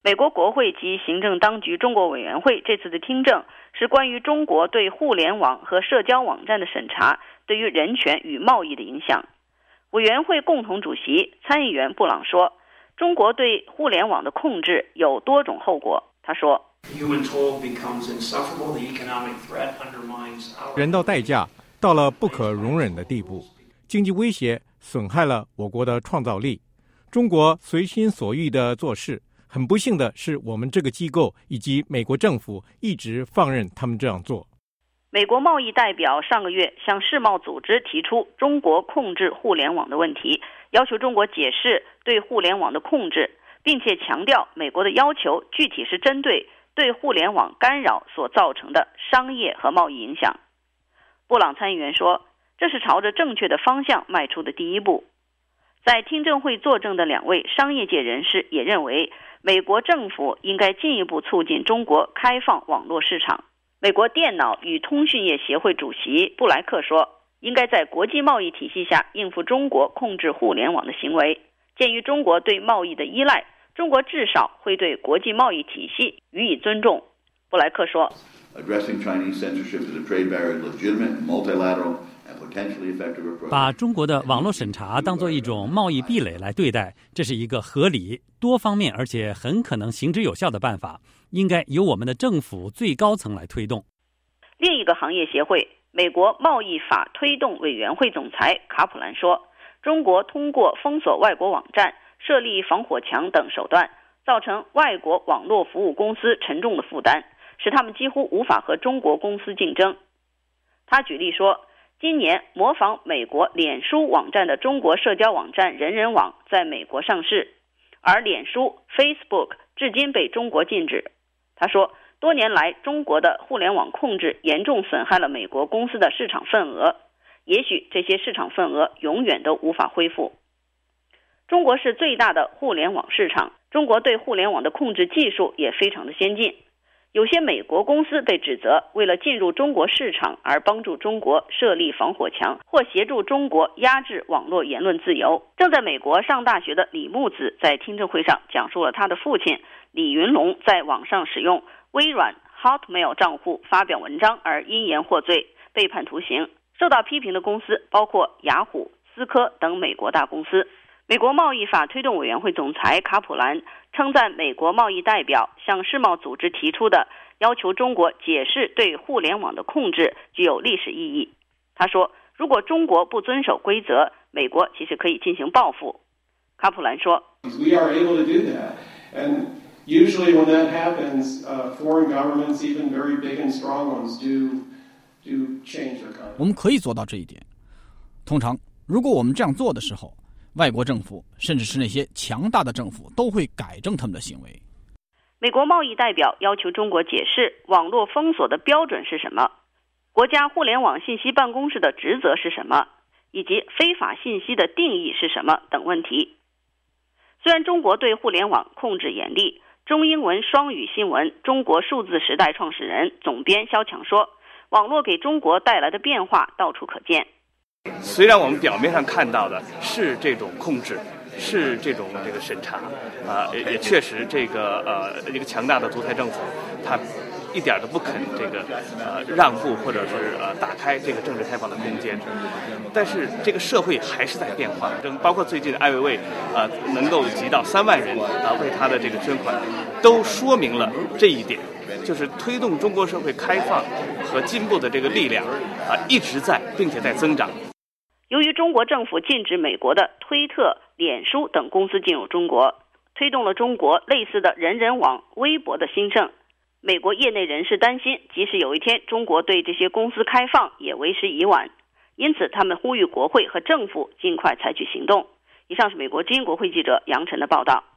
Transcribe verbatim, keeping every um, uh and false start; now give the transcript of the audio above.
美国国会及行政当局中国委员会这次的听证是关于中国对互联网和社交网站的审查对于人权与贸易的影响。委员会共同主席参议员布朗说，中国对互联网的控制有多种后果。他说， 人道代价到了不可容忍的地步，经济威胁损害了我国的创造力，中国随心所欲地做事，很不幸的是我们这个机构以及美国政府一直放任他们这样做。 美国贸易代表上个月向世贸组织提出中国控制互联网的问题，要求中国解释对互联网的控制，并且强调美国的要求具体是针对对互联网干扰所造成的商业和贸易影响。布朗参议员说，这是朝着正确的方向迈出的第一步。在听证会作证的两位商业界人士也认为，美国政府应该进一步促进中国开放网络市场。美国电脑与通讯业协会主席布莱克说，应该在国际贸易体系下应付中国控制互联网的行为。鉴于中国对贸易的依赖，中国至少会对国际贸易体系予以尊重。布莱克说， 把中国的网络审查当作一种贸易壁垒来对待，这是一个合理、多方面而且很可能行之有效的办法，应该由我们的政府最高层来推动。 另一个行业协会美国贸易法推动委员会总裁卡普兰说，中国通过封锁外国网站、设立防火墙等手段，造成外国网络服务公司沉重的负担，使他们几乎无法和中国公司竞争。他举例说，今年模仿美国脸书网站的中国社交网站人人网在美国上市，而脸书 Facebook 至今被中国禁止。他说，多年来中国的互联网控制严重损害了美国公司的市场份额，也许这些市场份额永远都无法恢复。中国是最大的互联网市场，中国对互联网的控制技术也非常的先进。有些美国公司被指责为了进入中国市场而帮助中国设立防火墙，或协助中国压制网络言论自由。正在美国上大学的李木子在听证会上讲述了他的父亲李云龙在网上使用微软 Hotmail 账户发表文章而因言获罪，被判徒刑。受到批评的公司包括雅虎、思科等美国大公司。美国贸易法推动委员会总裁卡普兰称赞美国贸易代表向世贸组织提出的要求中国解释对互联网的控制具有历史意义。他说，如果中国不遵守规则，美国其实可以进行报复。卡普兰说， We are able to do that. And usually when that happens, uh, foreign governments, even very big and strong ones, do, do change their conduct. 我们可以做到这一点。通常，如果我们这样做的时候，外国政府甚至是那些强大的政府都会改正他们的行为。 美国贸易代表要求中国解释网络封锁的标准是什么，国家互联网信息办公室的职责是什么，以及非法信息的定义是什么等问题。虽然中国对互联网控制严厉，中英文双语新闻中国数字时代创始人总编肖强说，网络给中国带来的变化到处可见。 虽然我们表面上看到的是这种控制，是这种这个审查，啊、呃，也也确实这个呃一个强大的独裁政府，它一点都不肯这个呃让步或者是呃打开这个政治开放的空间。但是这个社会还是在变化，包括最近艾薇薇呃能够集到三万人啊、呃、为他的这个捐款，都说明了这一点。就是推动中国社会开放和进步的这个力量啊，一直在并且在增长。 由于中国政府禁止美国的推特、脸书等公司进入中国，推动了中国类似的人人网、微博的兴盛。美国业内人士担心，即使有一天中国对这些公司开放，也为时已晚。因此，他们呼吁国会和政府尽快采取行动。以上是美国之音国会记者杨晨的报道。